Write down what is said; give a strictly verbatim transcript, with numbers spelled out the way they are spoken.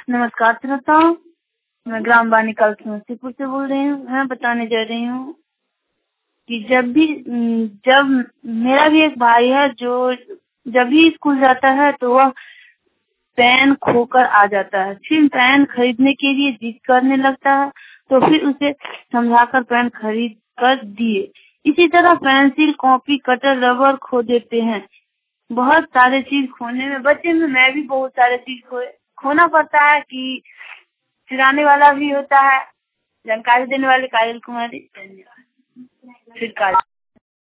नमस्कार श्रोताओं, मैं ग्राम बानीकाल समस्तीपुर से बोल रही हूँ। मैं बताने जा रही हूँ कि जब भी जब मेरा भी एक भाई है जो जब भी स्कूल जाता है तो वह पेन खोकर आ जाता है। फिर पेन खरीदने के लिए जिद करने लगता है तो फिर उसे समझाकर पेन खरीद कर दिए। इसी तरह पेंसिल, कॉपी, कटर, रबर खो देते हैं। बहुत सारे चीज खोने में बच्चे में मैं भी बहुत सारे चीज खोए खोना पड़ता है कि चुराने वाला भी होता है। जानकारी देने वाले काजल कुमारी। धन्यवाद। फिर